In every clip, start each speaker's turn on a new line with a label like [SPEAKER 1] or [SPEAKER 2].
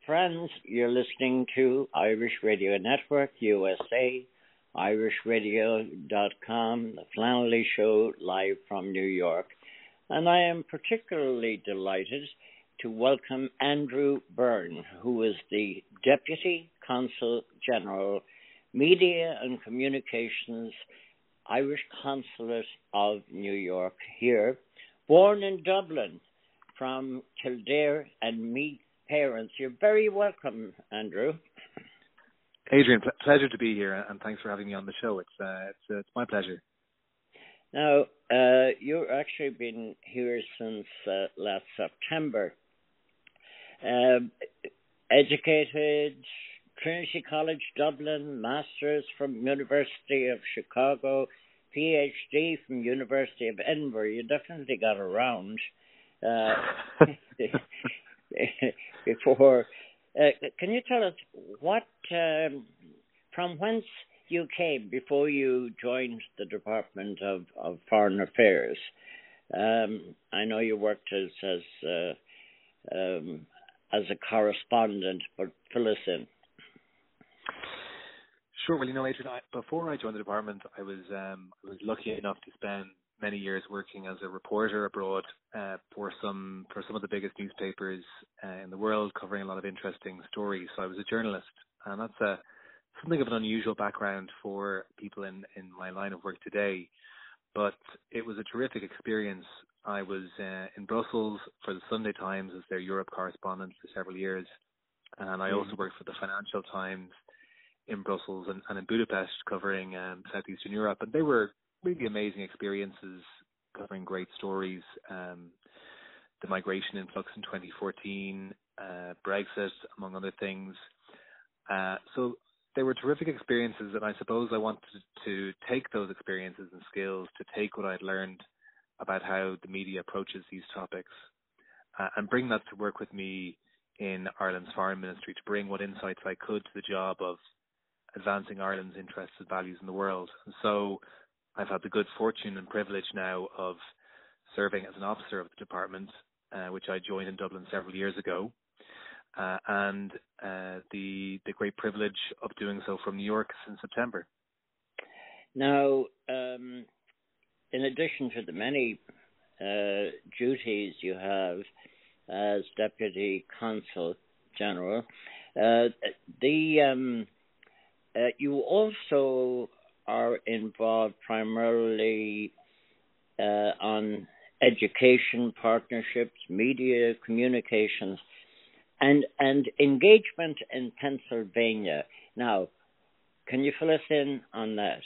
[SPEAKER 1] friends. You're listening to Irish Radio Network USA, irishradio.com, The Flannelly Show, live from New York. And I am particularly delighted to welcome Andrew Byrne, who is the Deputy Consul General, Media and Communications, Irish Consulate of New York here, born in Dublin from Kildare and Meath parents. You're very welcome, Andrew.
[SPEAKER 2] Adrian, pleasure to be here, and thanks for having me on the show. It's my pleasure.
[SPEAKER 1] Now, you've actually been here since last September. Educated, Trinity College Dublin, Masters from University of Chicago, PhD from University of Edinburgh. You definitely got around before. Can you tell us what, from whence you came before you joined the Department of Foreign Affairs? I know you worked as a correspondent, but fill us in.
[SPEAKER 2] Sure. Well, Adrian, before I joined the department, I was lucky enough to spend many years working as a reporter abroad for some of the biggest newspapers in the world, covering a lot of interesting stories. So I was a journalist, and that's something of an unusual background for people in my line of work today. But it was a terrific experience. I was in Brussels for the Sunday Times as their Europe correspondent for several years, and I also worked for the Financial Times in Brussels and in Budapest, covering Southeastern Europe. And they were really amazing experiences, covering great stories, the migration influx in 2014, Brexit, among other things. So they were terrific experiences, and I suppose I wanted to take those experiences and skills, to take what I'd learned about how the media approaches these topics, and bring that to work with me in Ireland's Foreign Ministry, to bring what insights I could to the job of advancing Ireland's interests and values in the world. And so I've had the good fortune and privilege now of serving as an officer of the department, which I joined in Dublin several years ago, and the great privilege of doing so from New York since September.
[SPEAKER 1] Now, in addition to the many duties you have as Deputy Consul General, you also are involved primarily on education partnerships, media communications, and engagement in Pennsylvania. Now, can you fill us in on that?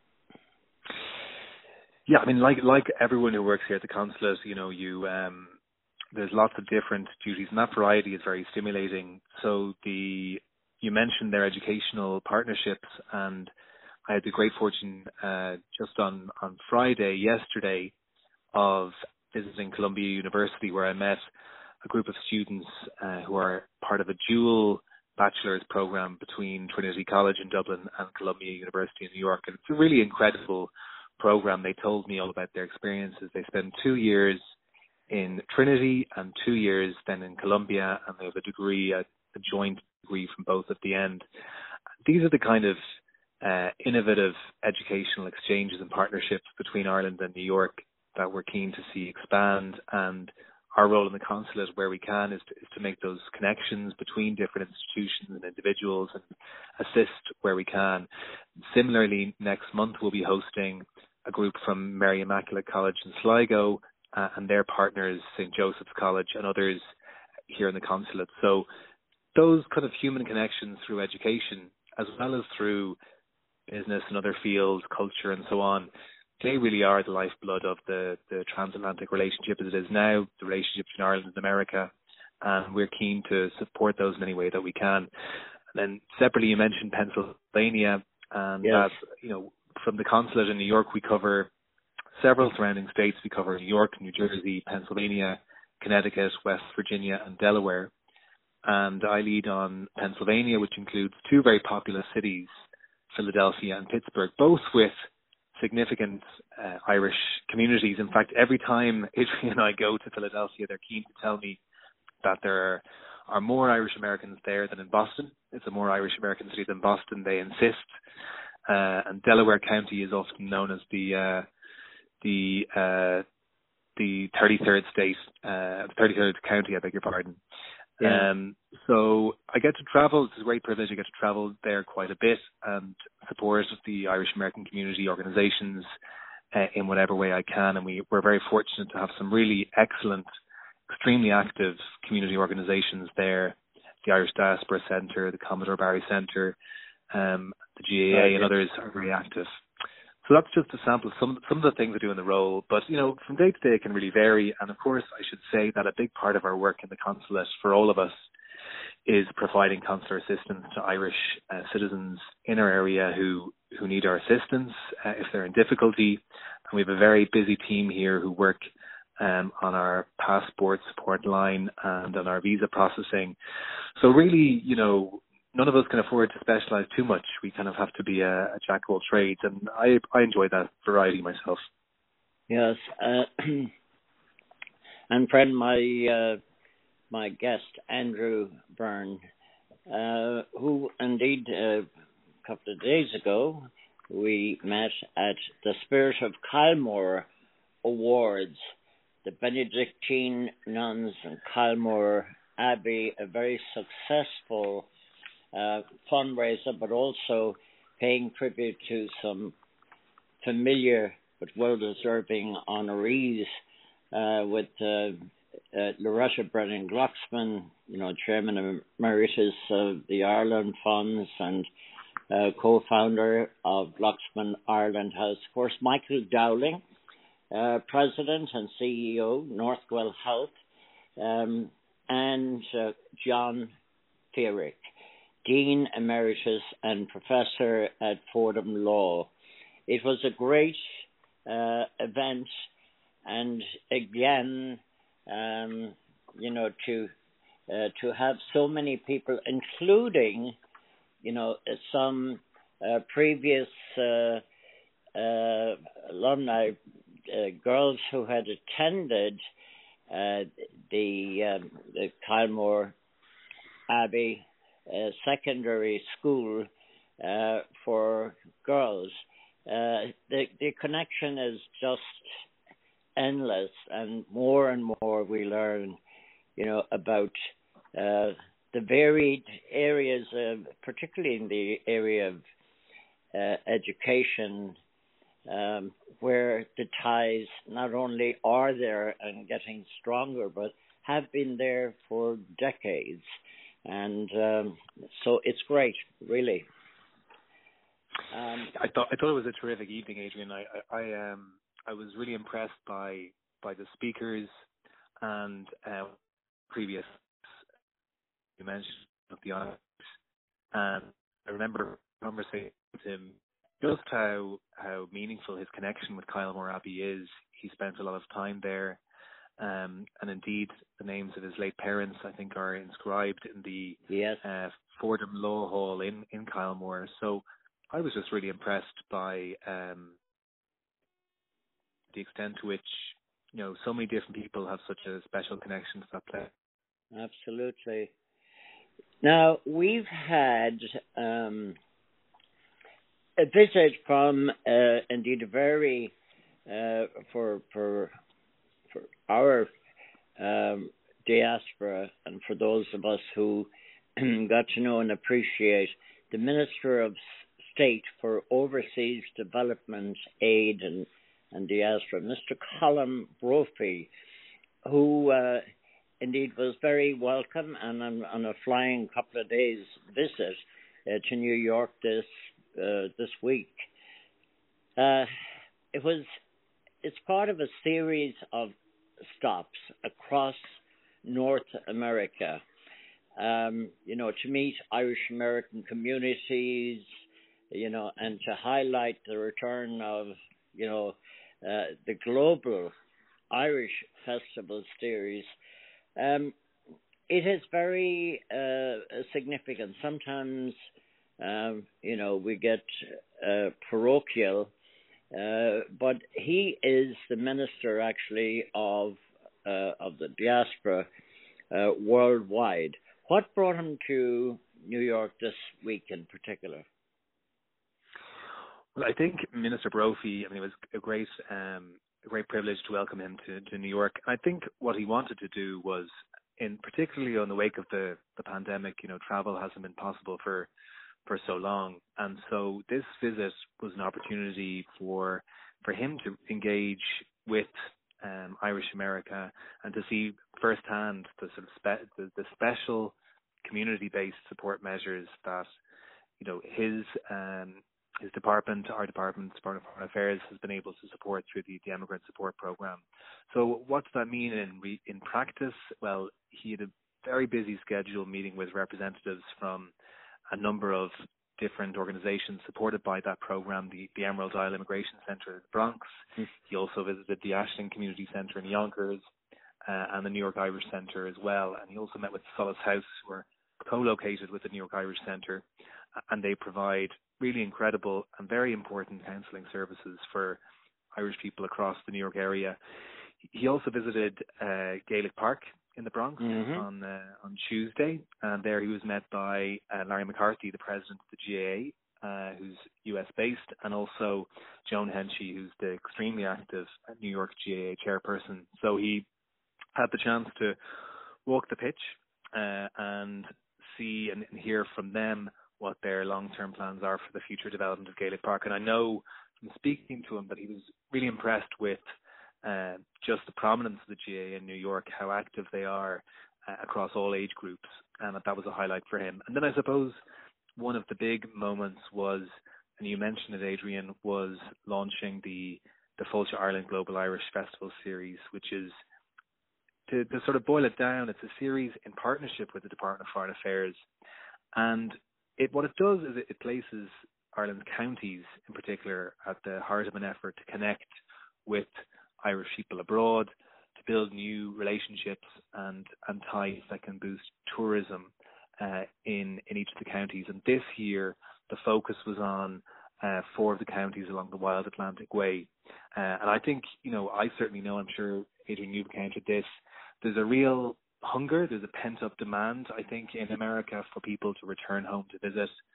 [SPEAKER 2] Yeah, I mean, like everyone who works here at the consulate, there's lots of different duties, and that variety is very stimulating. So you mentioned their educational partnerships, and I had the great fortune just on Friday, yesterday, of visiting Columbia University, where I met a group of students who are part of a dual bachelor's program between Trinity College in Dublin and Columbia University in New York. And it's a really incredible program. They told me all about their experiences. They spend 2 years in Trinity and 2 years then in Columbia, and they have a degree, a joint degree from both at the end. These are the kind of innovative educational exchanges and partnerships between Ireland and New York that we're keen to see expand, and our role in the consulate, where we can, is to make those connections between different institutions and individuals and assist where we can. Similarly, next month we'll be hosting a group from Mary Immaculate College in Sligo and their partners, St. Joseph's College and others here in the consulate. So those kind of human connections through education, as well as through business and other fields, culture and so on, they really are the lifeblood of the transatlantic relationship as it is now, the relationship between Ireland and America, and we're keen to support those in any way that we can. And then separately, you mentioned Pennsylvania, and
[SPEAKER 1] yes.
[SPEAKER 2] that, from the consulate in New York, we cover several surrounding states. We cover New York, New Jersey, Pennsylvania, Connecticut, West Virginia, and Delaware. And I lead on Pennsylvania, which includes two very populous cities, Philadelphia and Pittsburgh, both with significant Irish communities. In fact, every time Adrian and I go to Philadelphia, they're keen to tell me that there are are more Irish Americans there than in Boston. It's a more Irish American city than Boston, they insist. And Delaware County is often known as the 33rd state, the 33rd county, I beg your pardon.
[SPEAKER 1] Yeah.
[SPEAKER 2] So I get to travel. It's a great privilege. I get to travel there quite a bit and support the Irish American community organizations in whatever way I can. And we're very fortunate to have some really excellent, extremely active community organizations there. The Irish Diaspora Centre, the Commodore Barry Centre, the GAA and others are very active. So that's just a sample of some of the things I do in the role. But, from day to day it can really vary. And of course, I should say that a big part of our work in the consulate for all of us is providing consular assistance to Irish citizens in our area who need our assistance if they're in difficulty. And we have a very busy team here who work on our passport support line and on our visa processing. So really, none of us can afford to specialize too much. We kind of have to be a jack of all trades, and I enjoy that variety myself.
[SPEAKER 1] Yes, and friend, my guest Andrew Byrne, who indeed a couple of days ago we met at the Spirit of Kylemore Awards, the Benedictine nuns in Kylemore Abbey, a very successful fundraiser, but also paying tribute to some familiar but well-deserving honorees with Loretta Brennan Glucksman, Chairman Emeritus of the Ireland Funds and co-founder of Glucksman Ireland House. Of course, Michael Dowling, President and CEO, Northwell Health, and John Feerick, Dean Emeritus and Professor at Fordham Law. It was a great event, and again, to have so many people, including, some previous alumni, girls who had attended the Kylemore Abbey secondary school for girls. The connection is just endless, and more we learn, about the varied areas, particularly in the area of education, where the ties not only are there and getting stronger, but have been there for decades. And so it's great, really.
[SPEAKER 2] I thought it was a terrific evening, Adrian. I was really impressed by the speakers and previous you mentioned of the honors. And I remember a conversation with him just how meaningful his connection with Kylemore Abbey is. He spent a lot of time there. And indeed, the names of his late parents, I think, are inscribed in the Fordham Law Hall in Kylemore. So I was just really impressed by the extent to which, so many different people have such a special connection to that place.
[SPEAKER 1] Absolutely. Now, we've had a visit from, indeed, a very, for our diaspora, and for those of us who got to know and appreciate the Minister of State for Overseas Development Aid and Diaspora, Mr. Colin Brophy, who indeed was very welcome, and on a flying couple of days visit to New York this week. It's part of a series of stops across North America, to meet Irish American communities, and to highlight the return of, the global Irish Festival series. It is very significant. Sometimes, we get parochial, but he is the minister actually of the diaspora worldwide. What brought him to New York this week in particular?
[SPEAKER 2] Well, I think Minister Brophy, it was a great privilege to welcome him to New York. I think what he wanted to do was, particularly on the wake of the pandemic, travel hasn't been possible for so long. And so this visit was an opportunity for him to engage with Irish America and to see firsthand the sort of the special community-based support measures that his department, our department, Department of Foreign Affairs, has been able to support through the Immigrant Support Program. So what does that mean in practice? Well, he had a very busy schedule meeting with representatives from a number of different organizations supported by that program, the Emerald Isle Immigration Center in the Bronx. He also visited the Ashland Community Center in Yonkers and the New York Irish Center as well. And he also met with Solace House, who are co-located with the New York Irish Center, and they provide really incredible and very important counselling services for Irish people across the New York area. He also visited Gaelic Park in the Bronx on Tuesday, and there he was met by Larry McCarthy, the president of the GAA, who's US based, and also Joan Henchy, who's the extremely active New York GAA chairperson. So he had the chance to walk the pitch and see and hear from them what their long-term plans are for the future development of Gaelic Park. And I know from speaking to him that he was really impressed with just the prominence of the GAA in New York, how active they are across all age groups, and that was a highlight for him. And then I suppose one of the big moments was, and you mentioned it, Adrian, was launching the Fáilte Ireland Global Irish Festival Series, which is, to sort of boil it down, it's a series in partnership with the Department of Foreign Affairs. And what it does is it places Ireland's counties in particular at the heart of an effort to connect with Irish people abroad, to build new relationships and ties that can boost tourism in each of the counties. And this year, the focus was on 4 of the counties along the Wild Atlantic Way. And I think, I certainly know, I'm sure, Adrian, you've encountered this, there's a real hunger, there's a pent-up demand, I think, in America for people to return home to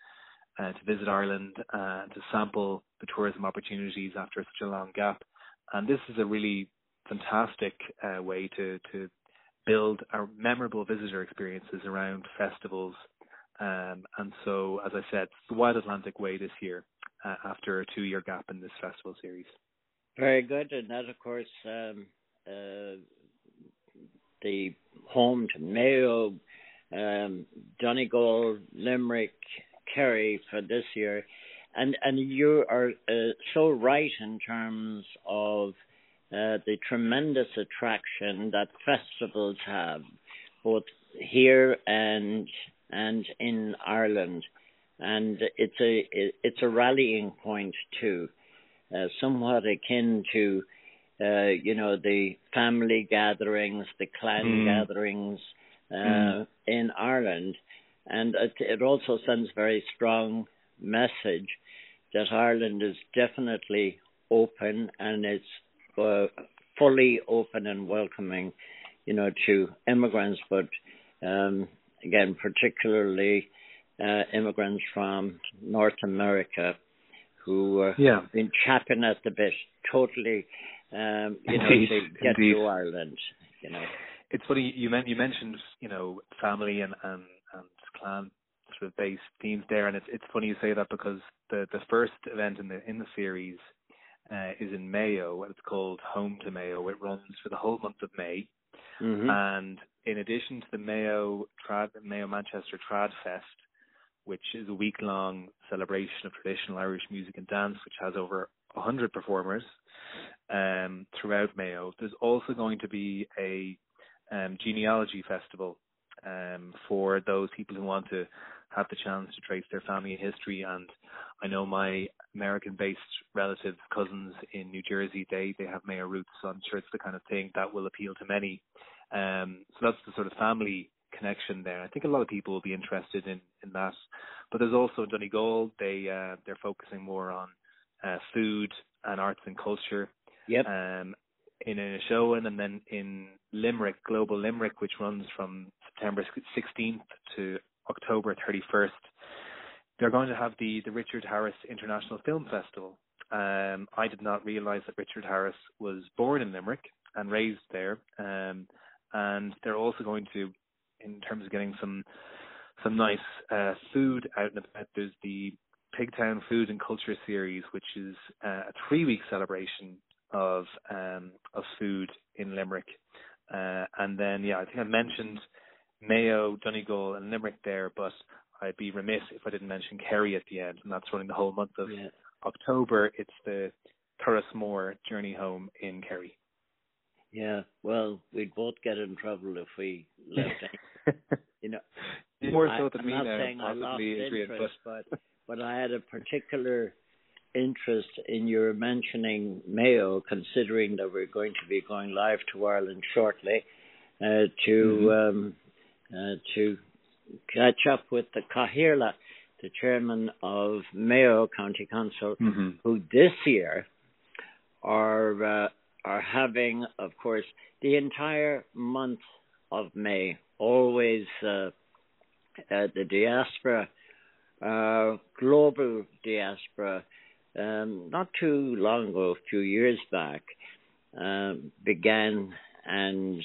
[SPEAKER 2] visit Ireland, to sample the tourism opportunities after such a long gap. And this is a really fantastic way to build our memorable visitor experiences around festivals. And so, as I said, it's the Wild Atlantic Way this year, after a 2-year gap in this festival series.
[SPEAKER 1] Very good. And that, of course, the home to Mayo, Donegal, Limerick, Kerry for this year. And you are so right in terms of the tremendous attraction that festivals have, both here and in Ireland. And it's a rallying point too, somewhat akin to the family gatherings, the clan gatherings in Ireland. And it also sends a very strong message that Ireland is definitely open, and it's fully open and welcoming, to immigrants, but again, particularly immigrants from North America who have been chapping at the bit, totally,
[SPEAKER 2] Indeed.
[SPEAKER 1] to get to Ireland.
[SPEAKER 2] It's funny you mentioned family and clan sort of based themes there, and it's funny you say that, because the first event in the series is in Mayo, and it's called Home to Mayo. It runs for the whole month of May, and in addition to the Mayo Manchester Trad Fest, which is a week-long celebration of traditional Irish music and dance, which has over 100 performers throughout Mayo, there's also going to be a genealogy festival for those people who want to have the chance to trace their family history. And I know my American-based relatives, cousins in New Jersey, they have Mayo roots, so I'm sure it's the kind of thing that will appeal to many. So that's the sort of family connection there. I think a lot of people will be interested in that. But there's also in Donegal, they're focusing more on food and arts and culture.
[SPEAKER 1] Yep.
[SPEAKER 2] In Inishowen, and then in Limerick, Global Limerick, which runs from September 16th to October 31st, they're going to have the Richard Harris International Film Festival. I did not realize that Richard Harris was born in Limerick and raised there. And they're also going to, in terms of getting some nice food out and about, there's the Pigtown Food and Culture Series, which is a 3-week celebration of food in Limerick. And then, I think I mentioned Mayo, Donegal and Limerick there, but I'd be remiss if I didn't mention Kerry at the end, and that's running the whole month of October. It's the Turrismore Journey Home in Kerry.
[SPEAKER 1] Yeah, well, we'd both get in trouble if we left any,
[SPEAKER 2] More so than me
[SPEAKER 1] I'm not
[SPEAKER 2] now,
[SPEAKER 1] saying I lost
[SPEAKER 2] Adrian,
[SPEAKER 1] interest, but I had a particular interest in your mentioning Mayo, considering that we're going to be going live to Ireland shortly, to catch up with the Cathaoirleach, the chairman of Mayo County Council, who this year are having, of course, the entire month of May, always the diaspora, global diaspora, not too long ago, a few years back, began and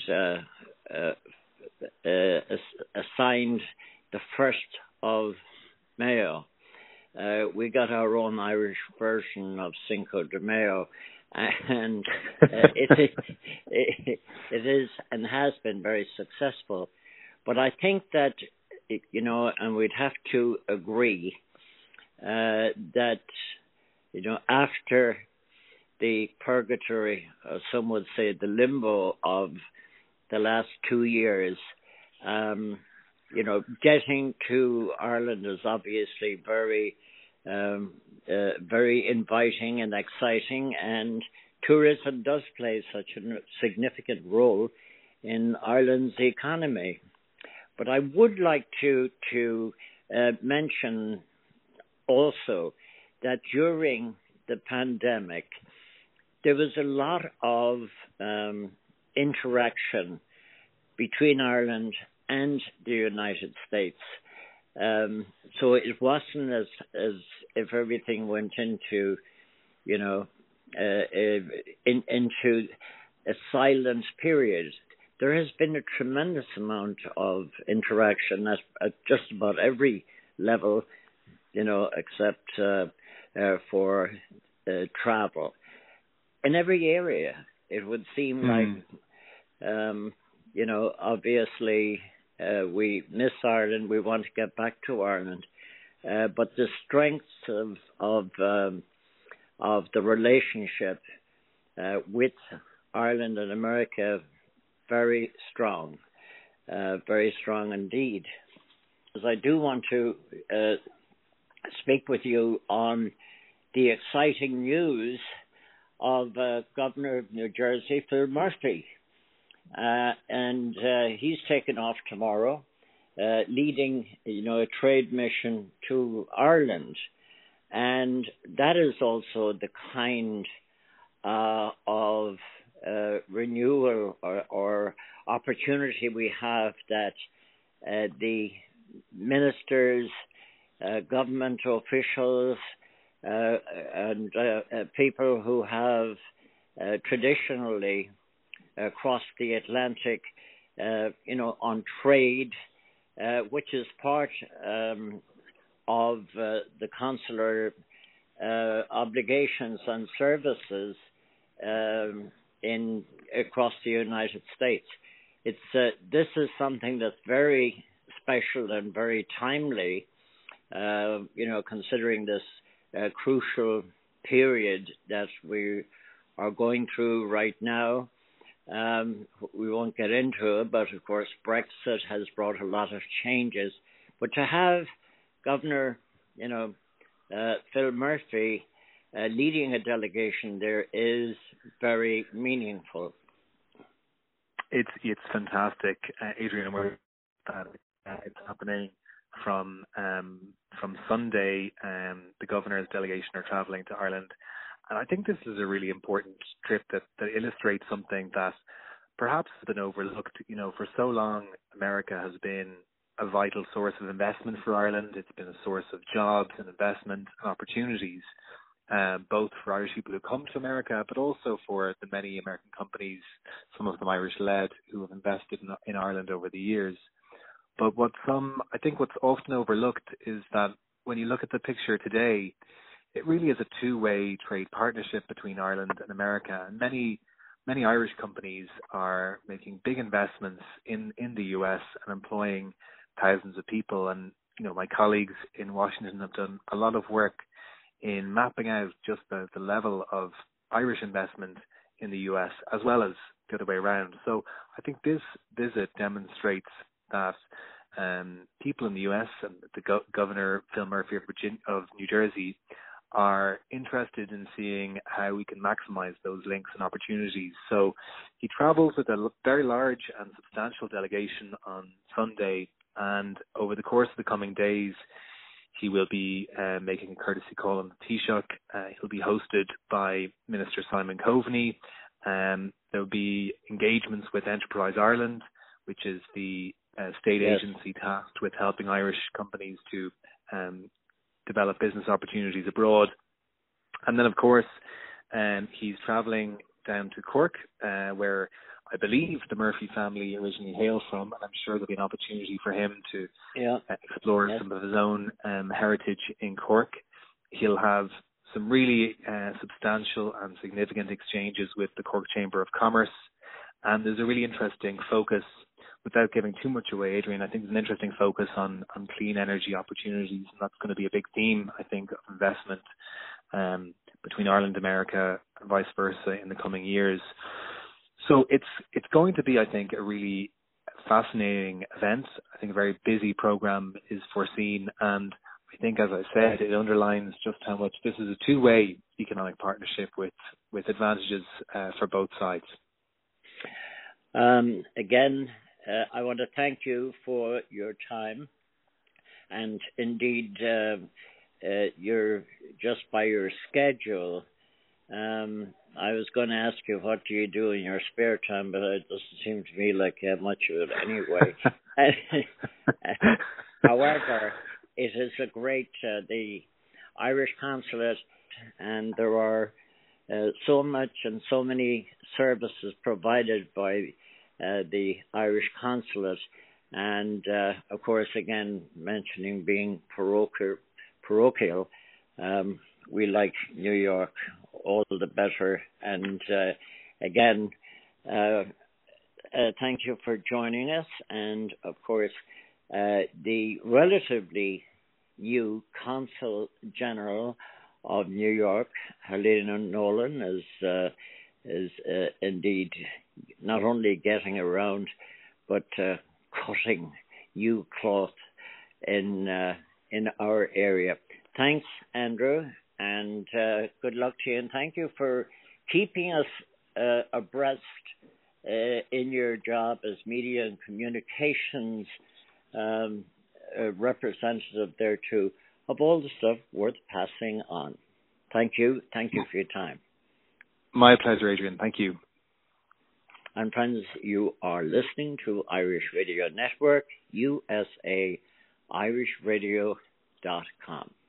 [SPEAKER 1] assigned the 1st of Mayo. We got our own Irish version of Cinco de Mayo, and it is and has been very successful. But I think that, and we'd have to agree that, after the purgatory, or some would say the limbo of the last 2 years, getting to Ireland is obviously very, very inviting and exciting, and tourism does play such a significant role in Ireland's economy. But I would like to mention also that during the pandemic, there was a lot of interaction between Ireland and the United States. So it wasn't as if everything went into, into a silent period. There has been a tremendous amount of interaction at just about every level, except for travel. In every area, it would seem like, obviously we miss Ireland. We want to get back to Ireland, but the strengths of the relationship with Ireland and America very strong indeed. As I do want to speak with you on the exciting news of Governor of New Jersey, Phil Murphy. And he's taken off tomorrow, leading, a trade mission to Ireland. And that is also the kind of renewal or opportunity we have that the ministers, government officials, and people who have traditionally crossed the Atlantic, on trade, which is part of the consular obligations and services across the United States. This is something that's very special and very timely, considering this crucial period that we are going through right now. We won't get into it, but of course Brexit has brought a lot of changes. But to have Governor, Phil Murphy leading a delegation there is very meaningful.
[SPEAKER 2] It's fantastic, Adrian. It's happening from Sunday. The governor's delegation are travelling to Ireland. And I think this is a really important trip that illustrates something that perhaps has been overlooked. You know, for so long, America has been a vital source of investment for Ireland. It's been a source of jobs and investment and opportunities, both for Irish people who come to America, but also for the many American companies, some of them Irish-led, who have invested in Ireland over the years. But I think what's often overlooked is that when you look at the picture today, it really is a two-way trade partnership between Ireland and America. And many Irish companies are making big investments in the US and employing thousands of people. And, you know, my colleagues in Washington have done a lot of work in mapping out just the level of Irish investment in the US as well as the other way around. So I think this visit demonstrates that people in the US and the Governor Phil Murphy of New Jersey are interested in seeing how we can maximize those links and opportunities. So he travels with a very large and substantial delegation on Sunday, and over the course of the coming days, he will be making a courtesy call on the Taoiseach. He'll be hosted by Minister Simon Coveney. There will be engagements with Enterprise Ireland, which is the state agency tasked with helping Irish companies to develop business opportunities abroad. And then, of course, he's travelling down to Cork, where I believe the Murphy family originally hail from, and I'm sure there'll be an opportunity for him to explore some of his own heritage in Cork. He'll have some really substantial and significant exchanges with the Cork Chamber of Commerce, and there's a really interesting focus, without giving too much away, Adrian, I think there's an interesting focus on clean energy opportunities, and that's going to be a big theme, I think, of investment between Ireland and America and vice versa in the coming years. So it's going to be, I think, a really fascinating event. I think a very busy program is foreseen, and I think, as I said, it underlines just how much this is a two-way economic partnership with advantages for both sides.
[SPEAKER 1] Again, I want to thank you for your time, and indeed, you're just by your schedule. I was going to ask you, what do you do in your spare time, but it doesn't seem to me like you have much of it anyway. However, it is a great, the Irish consulate, and there are so much and so many services provided by the Irish consulate, and of course, again, mentioning being parochial, we like New York all the better. And again, thank you for joining us. And of course, the relatively new Consul General of New York, Helena Nolan, is indeed not only getting around, but cutting new cloth in our area. Thanks, Andrew, and good luck to you. And thank you for keeping us abreast in your job as media and communications representative there too, of all the stuff worth passing on. Thank you. Thank you for your time.
[SPEAKER 2] My pleasure, Adrian. Thank you.
[SPEAKER 1] And friends, you are listening to Irish Radio Network, USA, irishradio.com.